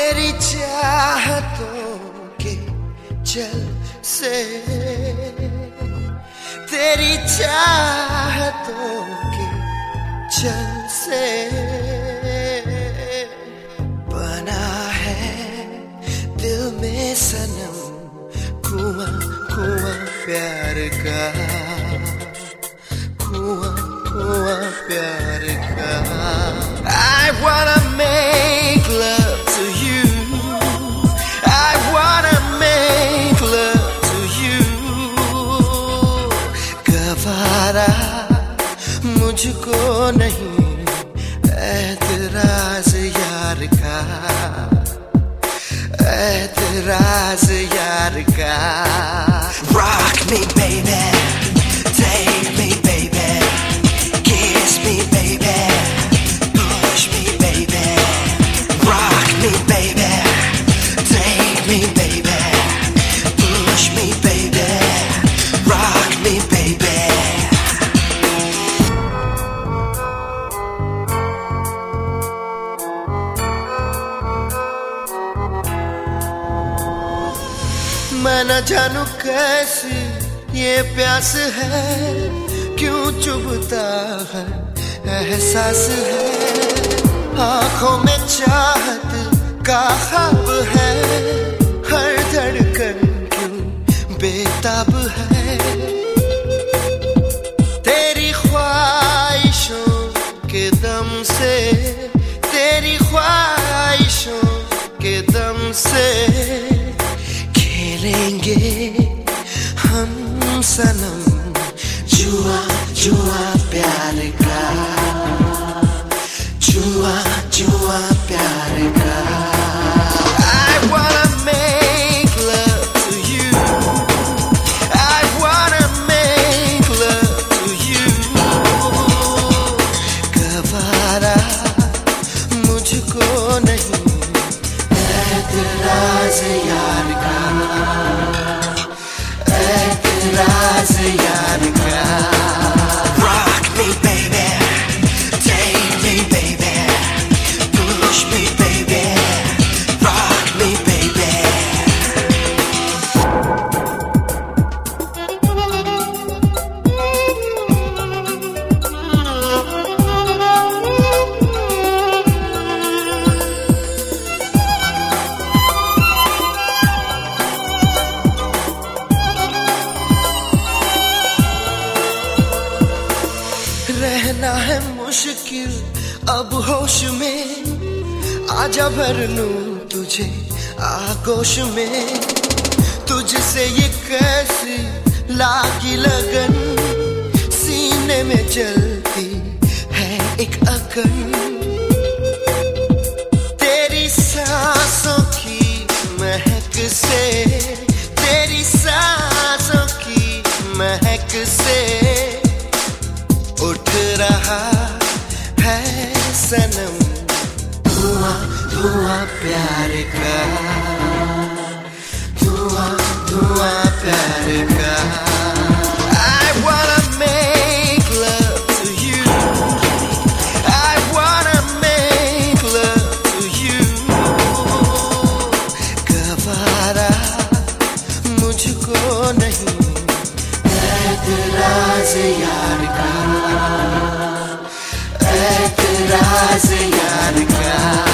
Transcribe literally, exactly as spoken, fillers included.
तेरी चाहतों के जल से, तेरी चाहतों के जल से बना है दिल में सनम कुआं कुआं प्यार का, कुआं कुआं प्यार का। I wanna make love to you, I wanna make love to you। गवारा मुझको नहीं ऐतराज यार का, ऐतराज यार का। Rock me baby, take me baby, kiss me baby, push me baby, rock me baby, take me baby, push me baby, rock me baby। मैं न जानू कैसी ये प्यास है, क्यों चुभता है एहसास है। आंखों में चाहत का ख्वाब है, हर धड़कन क्यों बेताब है। तेरी ख्वाहिशों के दम से, तेरी ख्वाहिशों के दम से खेलेंगे हम सनम जुआ जुआ प्यार का, जुआ जुआ प्यार का। I wanna make love to you, I wanna make love to you। गवारा मुझको नहीं ऐतराज यार का, ऐतराज यार का। Rock me baby, take me baby, push me baby, rock me baby। रहना है मुश्किल अब होश में, आजा भर लूं तुझे आगोश में। तुझसे ये कैसी लागी लगन, सीने में जलती है एक अगन। तेरी सांसों की महक से, तेरी सांसों की महक से उठ रहा है सनम धुआं धुआं प्यार का, धुआं धुआं प्यार का। I wanna make love to you, I wanna make love to you। गवारा मुझको नहीं ऐतराज यार का, ऐतराज यार का।